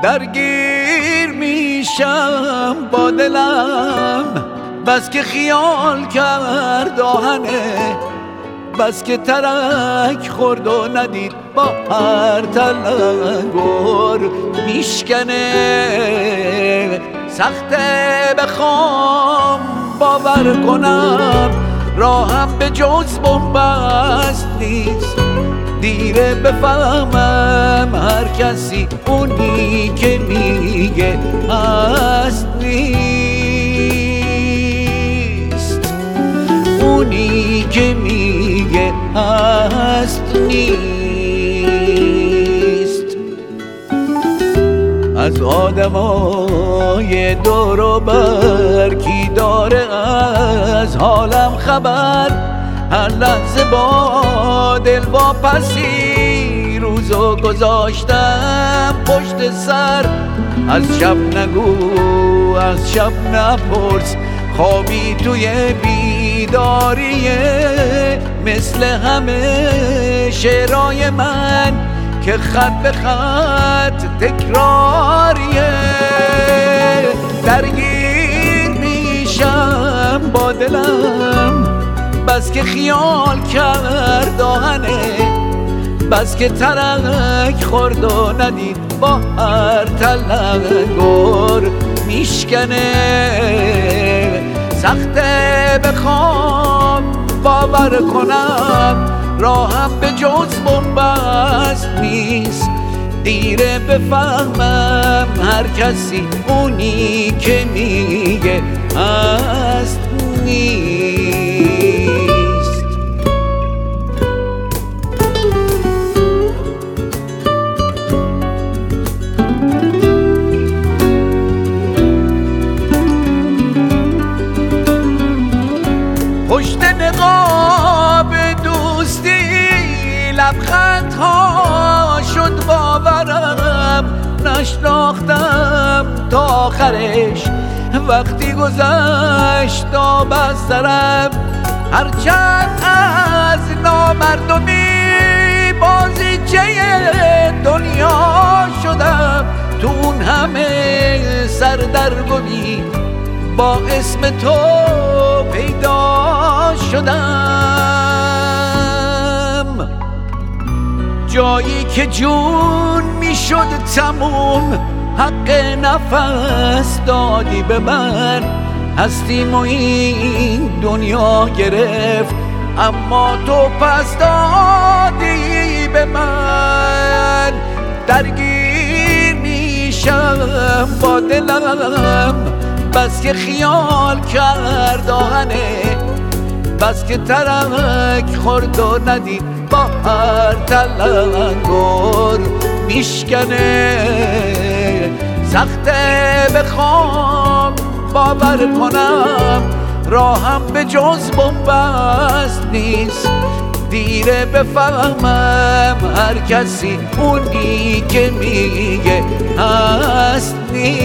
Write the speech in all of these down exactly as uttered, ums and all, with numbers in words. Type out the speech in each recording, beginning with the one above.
درگیر میشم با دلم، بس که خیال کرد آهنه، بس که ترک خورد و ندید با هر تلنگر میشکنه. سخته بخوام باور کنم، راهم به جز بنبست نیست. دیره بفهمم هر کسی اونی که میگه هست نیست، اونی که میگه هست نیست. از آدمای دور و بر کی داره از حالم خبر؟ هر لحظه با دل واپسی روزو گذاشتم پشت سر. از شب نگو از شب نپرس، خوابی توی بیداریه، مثل همه شعرهای من که خط به خط تکراریه. درگیر میشم با دلم، بس که خیال کرد آهنه، بس که ترک خورد و ندید با هر تلنگر میشکنه. سخته بخوام باور کنم، راهم به جز بنبست نیست. دیره بفهمم هر کسی اونی که میگه هست نیست. پشت نقاب دوستی لبخندها شد باورم، نشناختم تا آخرش وقتی گذشت تا بسترم. هرچند از نامردمی بازیچه دنیا شدم، تو اون همه سردرگمی با اسم تو پیدا شدم. جایی که جون میشد تموم، حق نفس دادی به من. هستیم و این دنیا گرفت، اما تو پس دادی به من. درگیر میشم با دلم، بس که خیال کرد آهنه، بس که ترک خورد و ندید با هر تلنگر میشکنه. سخته بخوام باور کنم، راهم به جز بنبست نیست. دیره بفهمم هر کسی اونی که میگه هست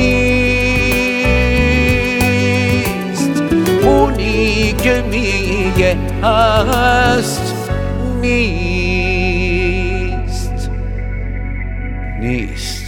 نیست، اونی که میگه هست نیست نیست.